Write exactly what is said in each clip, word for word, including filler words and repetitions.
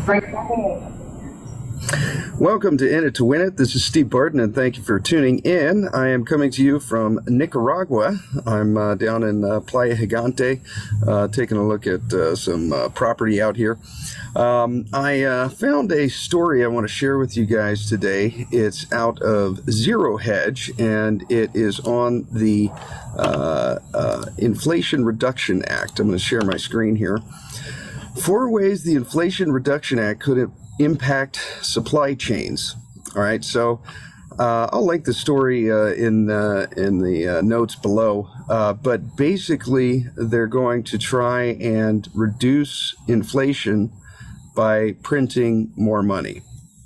Welcome to In It to Win It. This is Steve Barton, and thank you for tuning in. I am coming to you from Nicaragua. I'm uh, down in uh, Playa Gigante, uh, taking a look at uh, some uh, property out here. Um, I uh, found a story I want to share with you guys today. It's out of Zero Hedge, and it is on the uh, uh, Inflation Reduction Act. I'm going to share my screen here. Four ways the Inflation Reduction Act could impact supply chains. All right, so uh, I'll link the story uh, in uh, in the uh, notes below. Uh, but basically, they're going to try and reduce inflation by printing more money.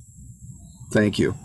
Thank you.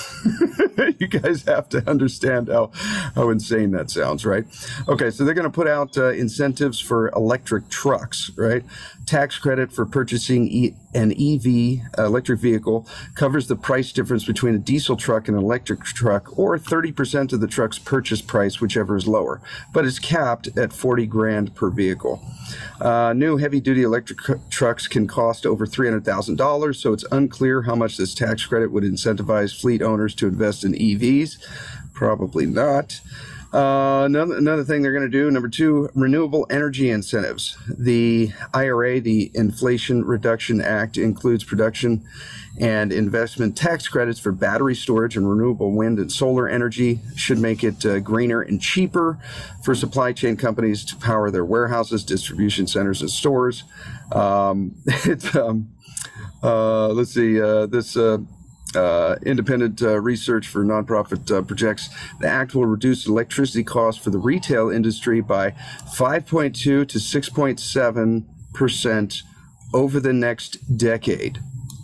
You guys have to understand how, how insane that sounds, right? Okay, so they're going to put out uh, incentives for electric trucks, right? Tax credit for purchasing e- an E V, uh, electric vehicle, covers the price difference between a diesel truck and an electric truck, or thirty percent of the truck's purchase price, whichever is lower, but it's capped at forty grand per vehicle. Uh, new heavy-duty electric tr- trucks can cost over three hundred thousand dollars, so it's unclear how much this tax credit would incentivize fleet owners to invest in E Vs. Probably not. Uh, another, another thing they're going to do, number two, renewable energy incentives. The I R A, the Inflation Reduction Act, includes production and investment tax credits for battery storage and renewable wind and solar energy. Should make it uh, greener and cheaper for supply chain companies to power their warehouses, distribution centers, and stores. Um, it, um, uh, let's see, uh, this... Uh, Uh, independent uh, research for nonprofit uh, projects the act will reduce electricity costs for the retail industry by five point two to six point seven percent over the next decade.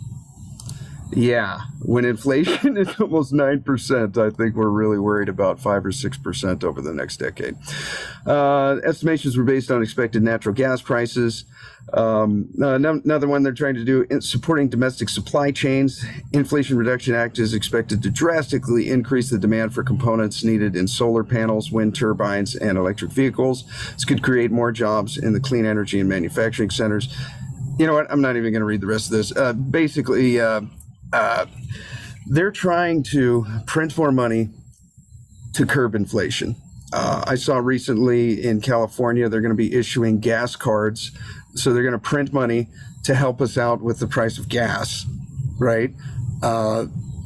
Yeah, when inflation is almost nine percent, I think we're really worried about five or six percent over the next decade. Uh, estimations were based on expected natural gas prices. Um, another one they're trying to do, supporting domestic supply chains. Inflation Reduction Act is expected to drastically increase the demand for components needed in solar panels, wind turbines, and electric vehicles. This could create more jobs in the clean energy and manufacturing centers. You know what? I'm not even going to read the rest of this. Uh, basically, uh, uh, they're trying to print more money to curb inflation. Uh, I saw recently in California, they're going to be issuing gas cards. So they're going to print money to help us out with the price of gas, right? Uh,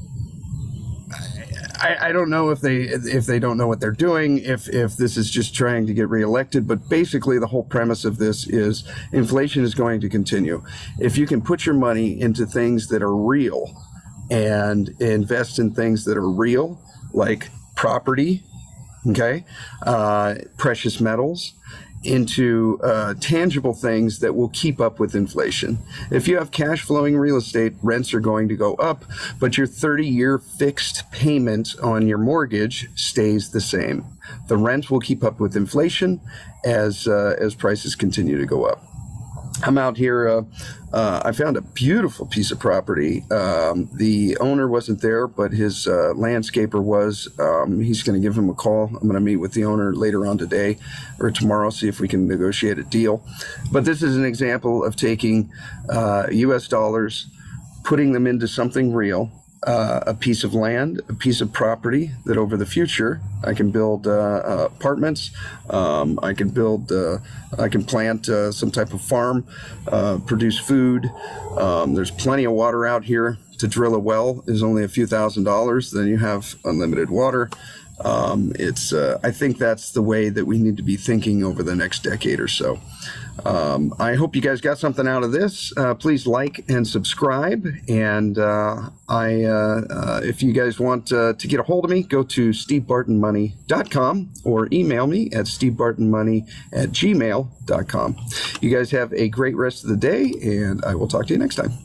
I, I don't know if they if they don't know what they're doing, if if this is just trying to get reelected. But basically, the whole premise of this is inflation is going to continue. If you can put your money into things that are real and invest in things that are real, like property, okay, uh, precious metals, into uh, tangible things that will keep up with inflation. If you have cash flowing real estate, rents are going to go up, but your thirty-year fixed payment on your mortgage stays the same. The rent will keep up with inflation as uh, as prices continue to go up. I'm out here. Uh, uh, I found a beautiful piece of property. Um, the owner wasn't there, but his uh, landscaper was. Um, he's going to give him a call. I'm going to meet with the owner later on today or tomorrow, see if we can negotiate a deal. But this is an example of taking uh, U S dollars, putting them into something real. Uh, a piece of land, a piece of property that over the future I can build uh, uh, apartments, um, I can build, uh, I can plant uh, some type of farm, uh, produce food. Um, there's plenty of water out here. To drill a well is only a few thousand dollars. Then you have unlimited water. Um, it's, uh, I think that's the way that we need to be thinking over the next decade or so. Um, I hope you guys got something out of this. Uh, please like and subscribe. And uh, I, uh, uh, if you guys want uh, to get a hold of me, go to steve barton money dot com or email me at steve barton money at gmail dot com. You guys have a great rest of the day, and I will talk to you next time.